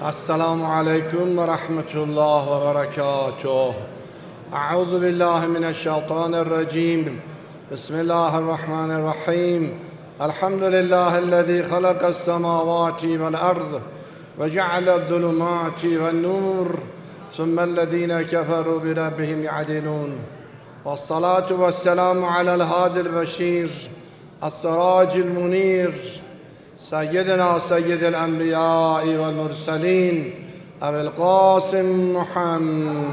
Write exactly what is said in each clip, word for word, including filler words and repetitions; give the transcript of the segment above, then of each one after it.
السلام عليكم ورحمة الله وبركاته. أعوذ بالله من الشيطان الرجيم. بسم الله الرحمن الرحيم. الحمد لله الذي خلق السماوات والأرض وجعل الظلمات والنور ثم الذين كفروا بربهم يعدلون. والصلاة والسلام على الهادي البشير السراج المنير سيدنا سيد الأنبياء والمرسلين أبي القاسم محمد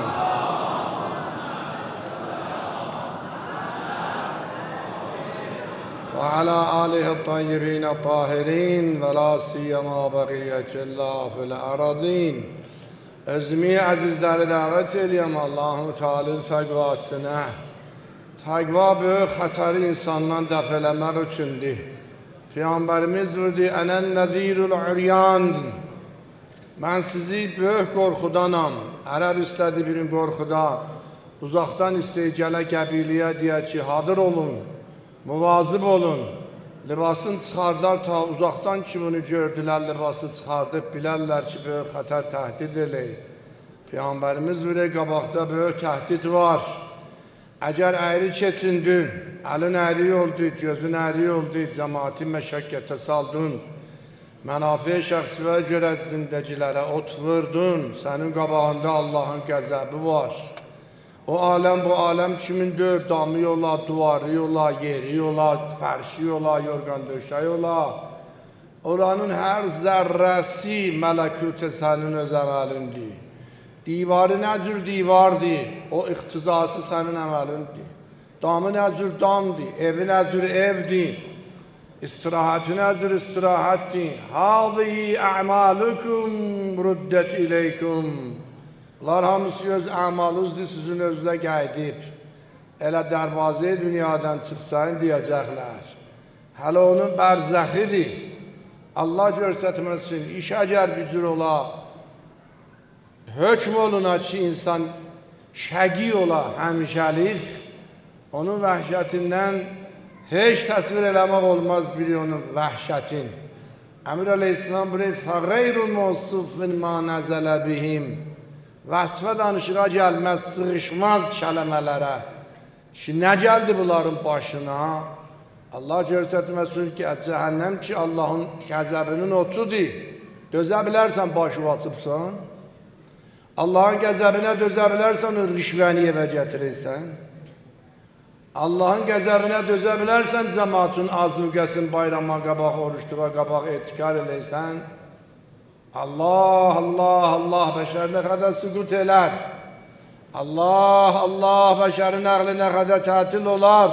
وعلى آله الطيبين الطاهرين ولا سيما بقية الله في الأراضين. Özümü azizləri dəvət edirəm Allahu Teala'nın təqvasına. Təqva böyük xətəri insandan dəf eləmək üçündür. Peyğəmbərimiz buyurdu: "Ənən nəzirul uryan." Mən sizi böyük qorxudanam. Ərəb istədi birin qorxuda. Uzaqdan istəyə gələ qəbiləyə deyə ki, hazır olun, muvazib olun. Libasını çıxardar ta uzaqdan ki bunu gördülər, libası çıxardıb bilərlər ki, böyük xətər təhdid eləyir. Peyğəmbərimiz buyurur, qabaqda böyük təhdid var. Əgər əyri keçindin, əlin əyri oldu, gözün əyri oldu, cəmaati məşəqqətə saldın, mənafi şəxsivə görə zindəcilərə ot vurdun, sənin qabağında Allahın qəzəbi var. O aləm, bu aləm kimindir? Damı yola, duvarı yola, yeri yola, fərşi yola, yorgan döşəyi yola. Oranın hər zərrəsi mələkut-i sənin öz əməlindir. Divarı nə cür divardır? O iqtizası sənin əməlindir. Damı nə cür damdır? Evi nə cür evdir? İstirahəti nə cür istirahətdir? Hâzihi ə'malukum ruddət ileykum. Bunlar hamısı öz əmalınızdır, sizin özünə gəydib. Elə dərvazəyə dünyadan çıxsayın deyəcəklər. Hələ onun bərzəxidir. Allah görsətməsin, iş əgər bir cür ola, hökm oluna ki, insan şəqi ola, həmişəlik, onun vəhşətindən heç təsvir eləmək olmaz biri onun vəhşətin. Əmir Aleyhisselam buraya فَغَيْرُ مَوْصُفٍ مَا نَزَلَ بِهِمْ Vəsfə danışığa gəlməz, sığışmaz kələmələrə. Ki, nə gəldi bunların başına? Allah görsətməsin ki, cəhənnəm ki, Allahın qəzəbinin otudur. Dözə bilərsən, başı açıbsan. Allahın qəzəbinə dözə bilərsən, o rişvəni evə gətirirsən. Allahın qəzəbinə dözə bilərsən, cəmatın azıqəsin, bayrama qabaq, oruçluğa qabaq etikar eləysən. Allah, Allah, Allah bəşər nə qədər süqut elər. Allah, Allah bəşərin əqli nə qədər tətil olar.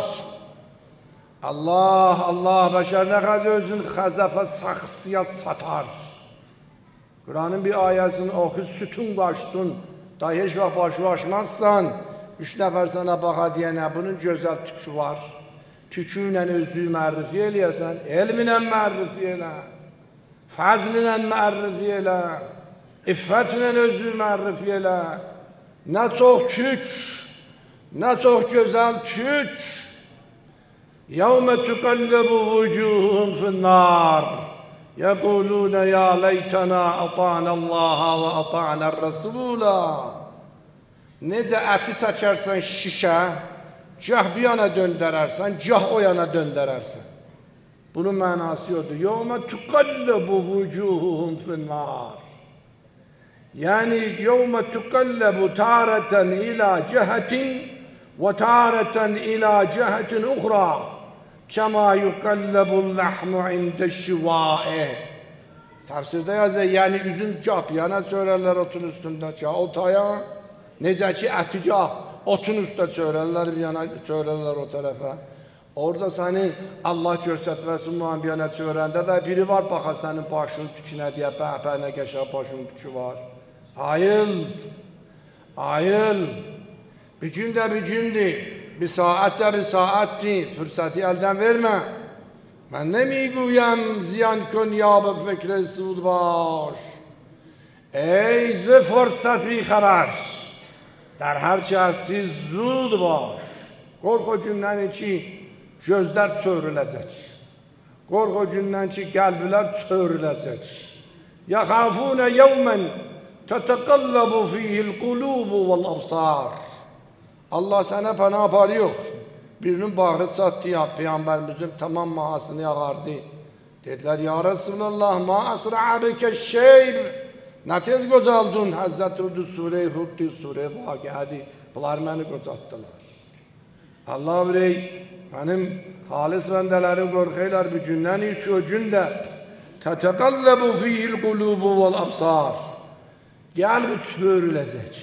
Allah, Allah bəşər nə qədər özün xəzəfə saxsiya satar. Quranın bir ayəsini oxu, sütun qaşsın. Da heç vaxt başı açmazsan, üç nəfər sənə baxa deyənə, bunun gözəl tükü var. Tükü ilə özü mərrifi eləyəsən, elminə mərrifi elə. Fəzlinə mərrifi elə, iffətlə özü mərrifi elə. Nə çox tük, nə çox gözəl tük. Yəvmə tüqəlləbu vücuhum finnâr. Yəqulûne ya leytənə ata'nəllâhə və ata'nər-rəsulâ. Necə əti çəkərsən şişə, gah bir yana döndərərsən, gah o yana döndərərsən. Bunun mənası yoxdur. Yevmə tuqalləbu vucuhum finnâr. Yəni, yevmə tuqalləbu tarətən ilâ cəhətin və tarətən ilâ cəhətin uxra kəmâ yuqallabul ləhmu indəşşivâe. Təfsirdə yazır, yəni üzün gah yana çörərlər otun üstündə, gah o taya, necə ki əti gah otun üstə çörərlər, bir yana çörərlər o tərəfə. Orada səni Allah görsətməsin müəmbiyənə çörəndə də biri var, baxa sənin başın tükünə deyə, bəhbə nə qəşə başın tükü var. Ayıl, ayıl, bir gün də bir gündür, bir saat də bir saatdir, fürsəti əldən vermə. Mən nemiyquyəm ziyan kün ya be fikr-i sud baş. Ey zü fürsət bi xəbər, در هر چی هستی زود باش. Qorx o gündən ki, gözlər çövriləcək. Qorx o gündən ki, qəlblər çövriləcək. يَخَافُونَ يَوْمًا تَتَقَلَّبُ فِيهِ الْقُلُوبُ وَالْأَبْصَارِ. Allah sana pənah aparı yox. Birinin bağrı çatdı ya, Peyğəmbərimizin tamam mahasını yağardı. Dediler, ya Resulallah, ma asra'abike şeyb. Nə tez qocaldın? Həzzət Hud Sure-i Huddi, Sure-i Vaqiədi. Bunlar məni qocaltdılar. Allah bilək, mənim halis bəndələrim qorxuylar bu gündən üç o gündə. Tətəqəlləbu fiyil qulubu vəl absar. Gəl bu çörüləcək.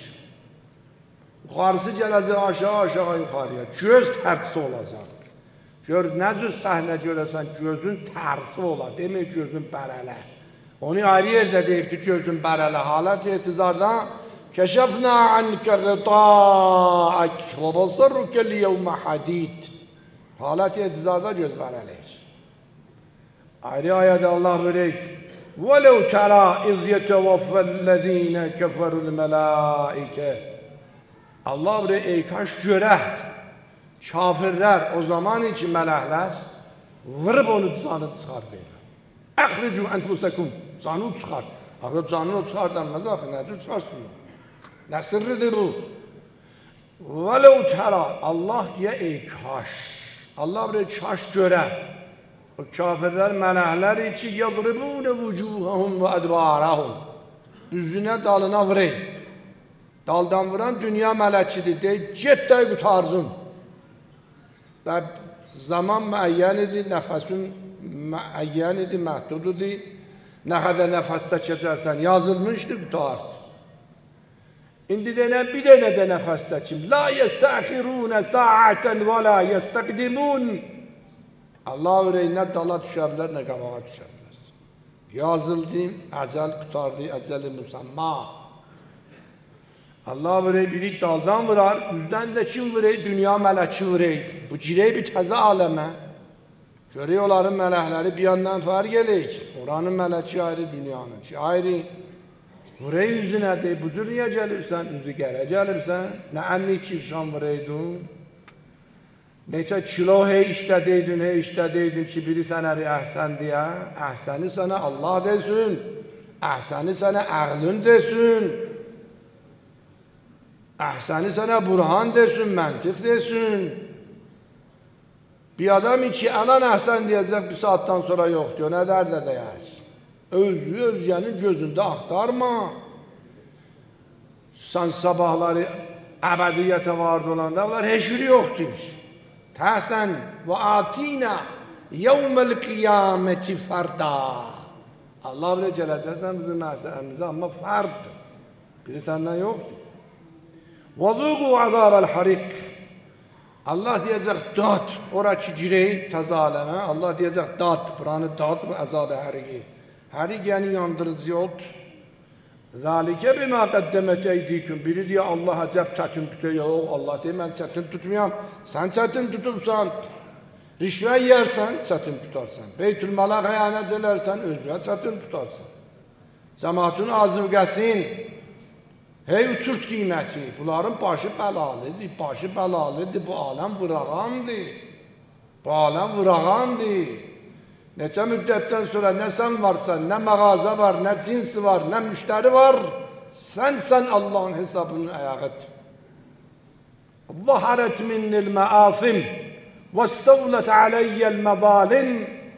Yuxarısı gələcək aşağı aşağı yuxarıya. Göz tərsi olacaq. Gör, nə cür səhnə görəsən, gözün tərsi ola. Demək gözün bərələ. Onu ayrı yerdə deyib ki, gözün bərələ. Halət etizarda kəşəfnə ankə qıtaək və basarrukə liyevmə hadid. Halət etizarda göz bərələyir. Ayrı ayədə Allah buyuruyor. وَلَوْ تَرَى اِذْ يَتَوَفَّى الَّذ۪ينَ كَفَرُوا الْمَلَائِكَ. Allah buyuruyor, ey kaş görək. Kafirler o zaman için melekler vırıp onu canı çıkartıyor. Ehricu enfusekum, canı çıkart. Akıl canını çıkart denmez akıl, nedir çıkarsın? Ne sırrıdır bu? Velev tera, Allah diye ey kaş. Allah buraya kaş göre. O kafirler melekler için yadribune vucuhahum ve edbarahum. Yüzüne dalına vurayım. Daldan vuran dünya melekidir. De get de kurtardın. Və zaman müəyyən idi, nəfəsin müəyyən idi, məhdud idi. Nə qədər nəfəs çəkəcəksən, yazılmışdı, qutardı. İndi denən bir dənə də nəfəs çəkim. La yəstəxirunə saətən və la yəstəqdimun. Allah ürəyi nə dala düşə bilər, nə qabağa düşə bilər. Yazıldı, əcəl qutardı, əcəl-i müsəmma. Allah vurey, biri daldan vurar, yüzden de kim vurey? Dünya mələki vurey. Bu girey bir təzə aləmə. Görək onların mələkləri bir yandan fərq eləyik. Oranın mələki ayrı, dünyanın ki ayrı. Vurey yüzünə dey, bu cür niyə gəlirsən? Üzü gələ gəlirsən. Nə ənni kirşan vureydun? Neçə kilo hey işlədeydin, hey işlədeydin ki, biri sənə bir əhsən deyə. Əhsəni sənə Allah desin. Əhsəni sənə əqlün desin. Əhsəni sənə burhan desin, məntiq desin. Bir adam ki, anan əhsən deyəcək, bir saatdan sonra yox diyor, nə dərdə deyək? Özü özgənin gözündə axtarma. Sən sabahları əbədiyyətə vardı olanda, bunlar heç biri yoxdur. Təhsən və atina yevməl qiyaməti fərda. Allah bilə gələcəksən bizim məsələmizə, amma fərddir. Biri səndən yoxdur. وَذُوقُوا عَذَابَ الْحَرِقِ. Allah diyecek dad, oraki girey təzə aləmə. Allah diyecek dad, buranı dad bu əzab-ı həriqi. Həriq yəni yandırıcı ot. Zəlikə bimə qəddəmət eydiküm. Biri diyor Allah əcəb çətin tutuyor. Yox, Allah deyir, mən çətin tutmayam. Sən çətin tutubsan, rişvə yersən, çətin tutarsan. Beytülmala xəyanət elərsən, özünə çətin tutarsan. Cəmaatın azıqəsin, hey uçurt qiyməti, bunların başı bəlalıdır, başı bəlalıdır, bu aləm vırağandır. Bu aləm vırağandır. Neçə müddətdən sonra nə sən varsan, nə mağaza var, nə cinsi var, nə müştəri var, sən sən Allahın hesabının ayağıdır. Zahərət minnil məasim və istəvlət aləyyəl məzalim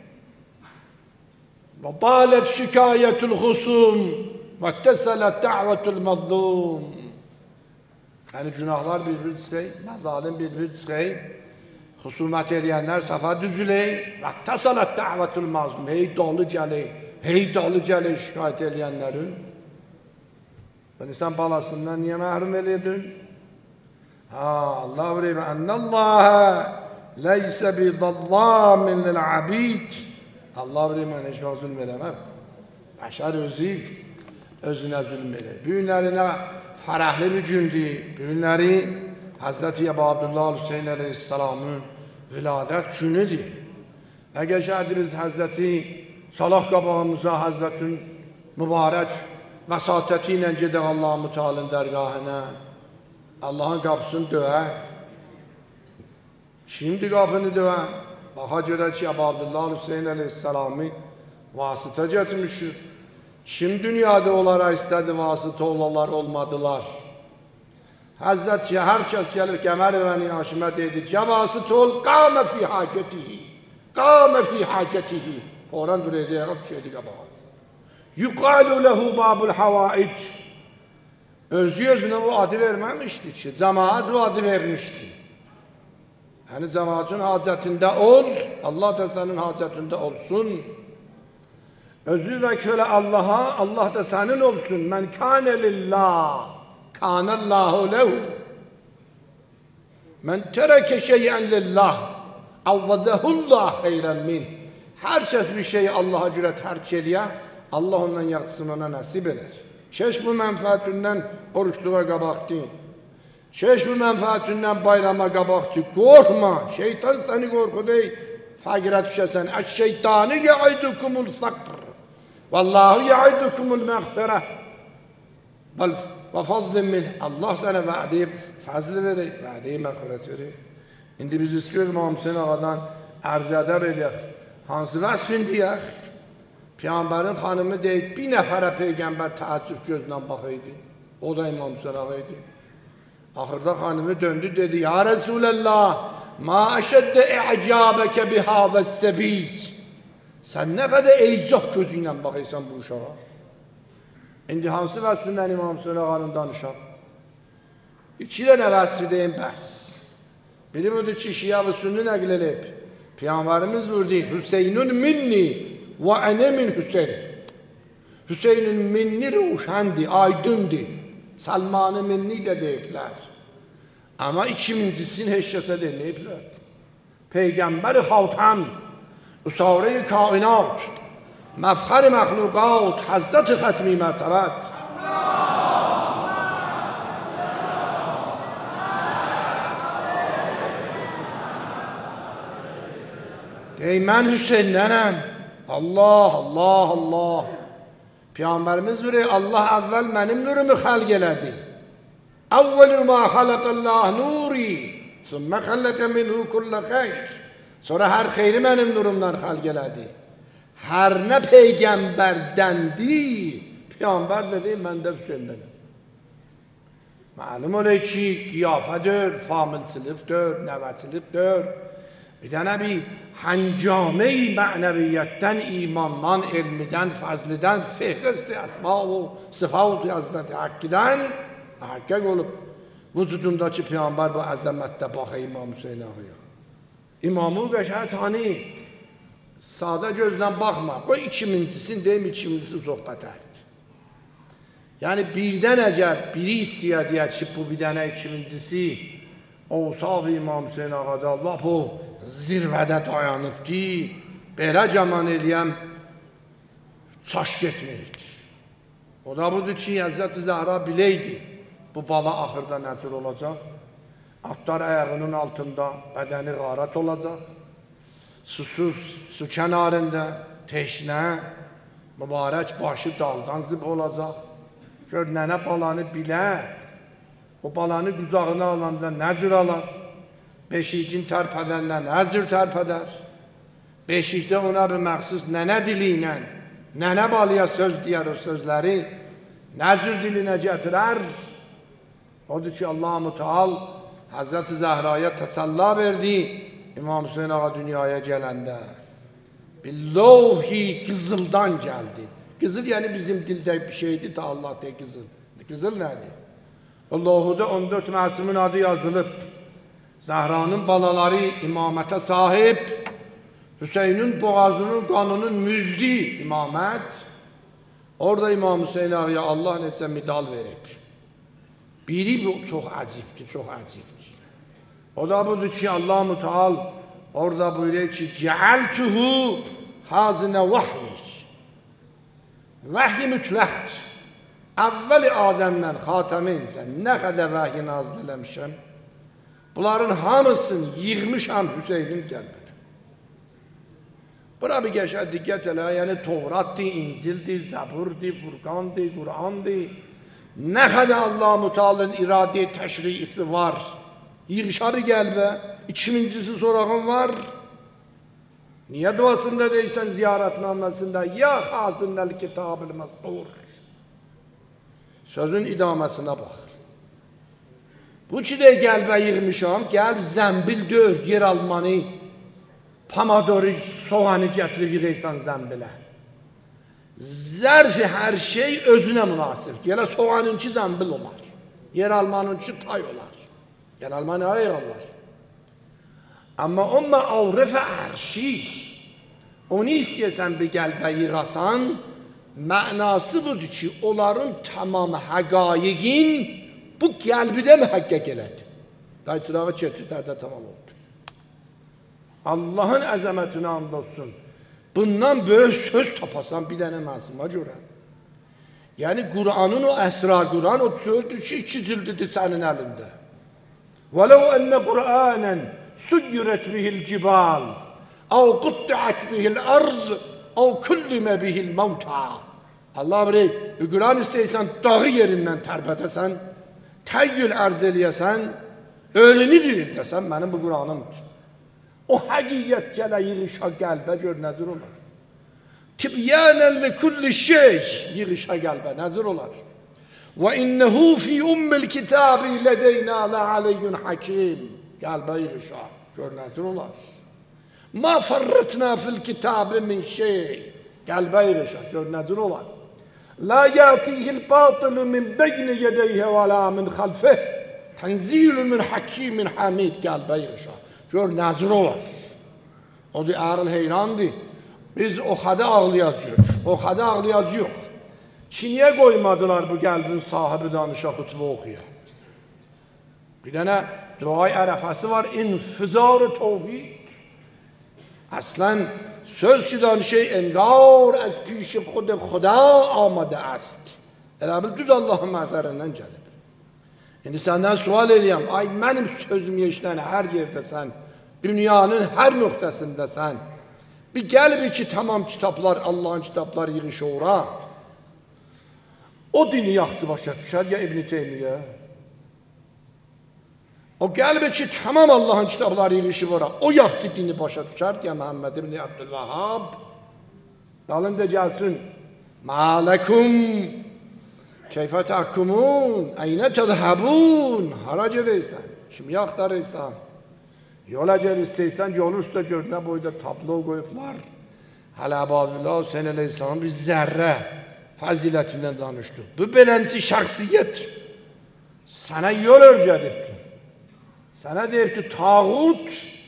və dalət şikayətül xusum وَاتَّسَلَتْ دَعْوَةُ الْمَظْلُومِ. Yani günahlar bir-bir çıxay, məzalim bir-bir çıxay, xusumət edənlər safa düzüley, وَاتَّسَلَتْ دَعْوَةُ الْمَظْلُومِ. Hey dalı gəley, hey dalı gəley şikayət edənlərin. Yani sen balasından niye məhrum edildin? Ha, Allah bilir, وَأَنَّ اللّٰهَ لَيْسَ بِظَلَّامٍ لِلْعَبِيدِ. Allah bilir, mən heç vaxt zulm eləməm. Bəşər özü özünə zulm edir. Bu günlərinə fərəhli bir gündür. Bu günləri Həzrəti Əbu Abdullah Hüseyin əleyhissalamın viladət günüdür. Nə gəşərdiniz Həzrəti Salah qabağımıza Həzrətin mübarək vəsatəti ilə gedək Allah-u Teala'nın dərgahına. Allahın qapısını döyək. Şimdi qapını döyək. Baxa görə ki, Əbu Abdullah Hüseyin əleyhissalamı vasitə getmişik. Kim dünyada onlara istedi vasıta olalar, olmadılar. Hazreti herkes gelip Kemal Beni Haşim'e dedi, cevasıt ol, kâme fî hâcetihi, kâme fî hâcetihi. Oran duruyor diye bir şeydi kabağa. Yuqalu lehu babul havaic. Özü özüne bu adı vermemişti ki, cemaat bu adı vermişti. Yani cemaatin hacetinde ol, Allah da senin hacetinde olsun. Özü ve köle Allah'a, Allah da senin olsun. Men kâne lillah, kânellâhu lehu. Men tereke şey'en lillah, avvazehullah hayren min. Her şey bir şeyi Allah'a göre terk ediyor, Allah ondan yaxşısını ona nasip eder. Keş bu menfaatinden oruçluğa qabaxdı. Keş bu menfaatinden bayrama qabaxdı. Korkma, şeytan seni korkudu. Fakirə düşəsən. Əş-şeytanı ya'idukumul fakr. Vallahu ya'idukumul məğfirə. Və fazlın min. Allah sənə vədi, fazlı verir, vədi məğfirət verir. İndi biz istiyoruz İmam Hüseyin ağadan ərz edəb edək. Hansı vəsfin deyək? Peyğəmbərin xanımı deyib, bir nəfərə Peyğəmbər təəccüb gözlə baxıydı. O da İmam Hüseyin ağa idi. Axırda xanımı döndü, dedi, ya Resulallah, ma əşəddə i'cabəkə bihəvəs səbiyy. Sən nə qədər eycaq gözü ilə baxıysan bu uşağa. İndi hansı vəsfindən İmam Hüseyin ağanın danışaq? İki dənə vəsfi deyim bəs. Biri budur ki, Şiə-i Sünni nəql edib. Peyğəmbərimiz buyurdu, Hüseynun minni və ənə min Hüseyn. Hüseynun minni ruşəndi, aydındır. Salmanı minni də deyiblər. Amma ikincisini heç kəsə deməyiblər. Peyğəmbər-i xatəm, üsare-i kainat, məfxər-i məxluqat, Həzrət-i xətmi mərtəbət. Ey mən Hüseynnənəm. Allah, Allah, Allah. Peyğəmbərimiz buyuruyor, Allah əvvəl mənim nurumu xəlq elədi. Əvvəlü mə xələqəlləh nuri, sümmə xəlləqə minhu kullə xeyr. Sonra hər xeyri mənim nurumdan xəlq elədi. Hər nə Peyğəmbərdəndi, Peyğəmbər dedi, mən də Hüseynnənəm. Məlum olur ki, qiyafədir, familçilikdir, nəvəçilikdir. Bir dənə bir həncame-i mənəviyyətdən, imandan, elmidən, fəzlidən, fehristi, əsma-u, sıfat-u Həzrəti Haqqıdan haqqaq olub. Vücudundakı Peyğəmbər bu əzəmətdə baxı İmam Hüseyin ağaya. İmamı qəşəng tanı, sadə gözlə baxma. Bu ikimincisini deyim, ikincisi söhbət ət. Yəni birdən əgər biri istəyə deyək ki, bu bir dənə ikincisi Ovsaf İmam Hüseyin ağada Allah bu zirvədə dayanıbdı, belə caman eləyəm, çaş getməyirdi. O da budur ki, Həzrət-i Zəhra biləydi, bu bala axırda nəcür olacaq, atlar ayağının altında, bədəni qarat olacaq, susuz, su kənarında, teşnə, mübarək başı daldan zib olacaq, gör nənə balanı bilər, o balanı qucağına alanda nəcür alar, beşikin tərpədəndə nəcür tərpədər, beşikdə ona bir məxsus nənə dili ilə, nənə balıya söz deyər o sözləri, nəcür dilinə gətirər, odur ki, Allah-u Müteal Həzrət-i Zəhraya təsəlla verdi, İmam Hüseyin ağa dünyaya gələndə, bir lovhi qızıldan gəldi. Qızıl yəni bizim dildə bir şeydir, ta Allah deyir qızıl. Qızıl nədir? O lohuda on dörd məsimin adı yazılıb. Zəhranın balaları imamətə sahib, Hüseynin boğazının qanının müzdi imamət. Orada İmam Hüseyin ağaya Allah neçə medal verib. Biri bu çox əcibdir, çox əcibdir. O da budur ki, Allah Müteal orada buyuruyor ki, Cəəltuhu xazinə vahyiş. Vəhyi mütləqdir. Əvvəli Adəmdən xatəmincə nə qədər vəhyi nazil eləmişəm, bunların hamısını yığmışam Hüseynin qəlbinə. Bura bir qəşə diqqət elə, yəni Tovratdır, İncildir, Zəburdir, Furqandır, Qurandır. Nə qədər Allah-u Mütealın iradi təşriisi var. Yığışarı qəlbə, ikincisi sorağın var. Niye duasında değilsen ziyaretnamesinde ya hazindel kitab-ül mes'ur. Sözün idamesine bak. Bu ki de gəlbə yığmışam, gəl zəmbil dör, yer almanı, pamadoru, soğanı gətirib yığırsan zəmbilə. Zərfi hər şey özünə münasib. Gələ soğanınki zəmbil olar. Yer almanınki tay olar. Yer almanı ayır olar. Amma o məarif ərşi, onu istəyəsən bir gəlbə yığasan, mənası budur ki, onların tamam həqaiqin bu qəlbidə mühəqqəq elədi. Day çırağı keçirlərdə tamam oldu. Allahın əzəmətinə and olsun. Bundan böyük söz tapasan bir dənə məsuma görə. Yəni Qur'anın o əsrar Qur'an o sözdür ki, iki cildidir sənin əlində. وَلَوْ أَنَّ قُرْآنًا سُيِّرَتْ بِهِ الْجِبَالِ أَوْ قُطِّعَتْ بِهِ الْأَرْضِ أَوْ كُلِّمَ بِهِ الْمَوْتَى. Allah bilir, bir Qur'an istəyirsən, dağı yerindən tərbətəsən, təyyül ərz eləyəsən, ölünü dirildəsən, mənim bu Qur'anımdır. O həqiyyət gələ yığışa qəlbə gör, nəzir olar. Tibyənən li kulli şey, yığışa qəlbə, nəzir olar. Və innəhu fi ummil kitabi lədeyna lə'aliyyun hakim. Qəlbə yığışa, gör, nəzir olar. Ma farratna fil kitabi min şey. Qəlbə yığışa, gör, nəzir olar. La yətihil batılı min beyni yedeyhə və la min xalfih. Tənzilun min hakimin hamid. Qəlbə yığışa, gör, nəzir olar. O da ağıl heyrandır. Biz o xədə ağlayacaq, o xədə ağlayacaq. Ki, niyə qoymadılar bu qəlbin sahibi danışa xütbə oxuya? Bir dənə duay ərəfəsi var, infizar-ı tevhid. Əslən, söz ki danışır, engar az پیش خود خدا آمده است. Elə bil düz Allahın məzərindən gəlib. İndi səndən sual edəyəm, ay mənim sözümü eşlən hər yerdəsən, dünyanın hər nöqtəsindəsən, bir gəlbi ki, tamam kitablar, Allahın kitabları yığışı ora, o dini yaxçı başa düşər ya İbn-i Teymiyyə? O gəlbi ki, tamam Allahın kitabları yığışı ora, o yaxçı dini başa düşər ya Məhəmməd ibn Abdülvahhab? Dalında gəlsin, Mələkum, keyfə təhkumun, əynə tədhəbun, hara gedəysən, kimi yaxtarıysan? Yola gel istəysən, yol üstə gör, nə boyda tablo qoyublar. Hələ Əbadullah Hüseyin Aleyhisselam bir zərrə fəzilətindən danışdı. Bu beləncə şəxsiyyətdir. Sənə yol örgədirdir. Sənə deyib ki, tağut,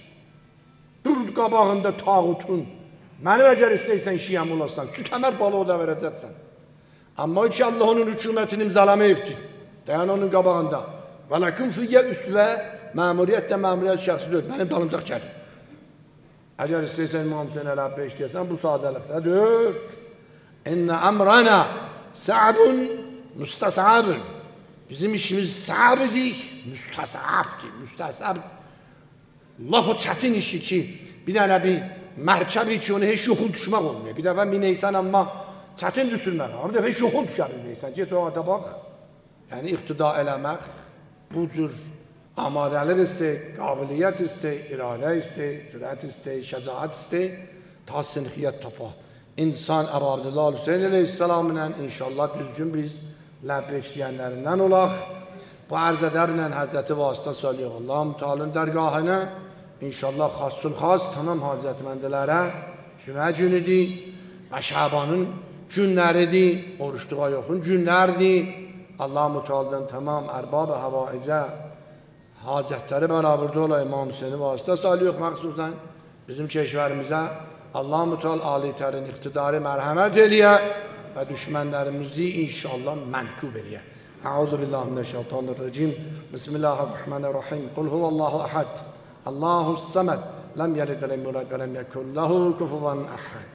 dur qabağında tağutun. Mənim əgər istəysən şiyəm olarsan, süt əmər balığı da verəcəksən. Amma ki, Allah onun hükümətini imzalamayıbdır. Dayan onun qabağında. Və lakin fiyyə üsvə məmuriyyət də məmuriyyət şəxsi deyil, mənim dalımda gəlir. Əgər istəysən İmam Hüseyin Əl-Əbbə işləyəsən, bu sadəlikdədir. İnnə əmrənə sə'bun müstəsəbun. Bizim işimiz sə'bidir, müstəsəbdir. Müstəsəb, laf o çətin işi ki, bir dənə bir mərkəbi ki, onu heç yoxun düşmək olmuyor. Bir dəfə minəysən, amma çətin düşürmək. Amma bir dəfə heç yoxun düşər minəysən. Get o ata bax, yəni iqtida eləmək, bu cür amadəlik istəyir, qabiliyyət istəyir, iradə istəyir, cürət istəyir, şəcaət istəyir, ta sinxiyyət topa. İnsan Əbadullah Hüseyin Aleyhisselam ilə inşallah düzgün biz ləbbə işləyənlərindən olaq. Bu ərz edərlə Həzrəti vasitə söyləyək. Allah-u Teala'nın dərgahına inşallah xasul xas tamam hacətməndilərə cümə günüdür və Şabanın günləridir, oruçluğa yoxun günlərdir. Allah-u Teala'dan tamam ərbab-ı həvaicə hacətləri bərabərdə ola İmam Hüseyin'i vasitə salıyıq məxsusən bizim keşvərimizə. Allah-u Teala ali-tərin iqtidarı mərhəmət eləyə və düşmənlərimizi inşallah mənkub eləyə. Əuzu billahi mineşşeytanirracim. Bismillahirrahmanirrahim. Qul huvallahu əhəd. Allahus səməd. Ləm yəlid və ləm yulad və ləm yekun lehu kufuven əhəd.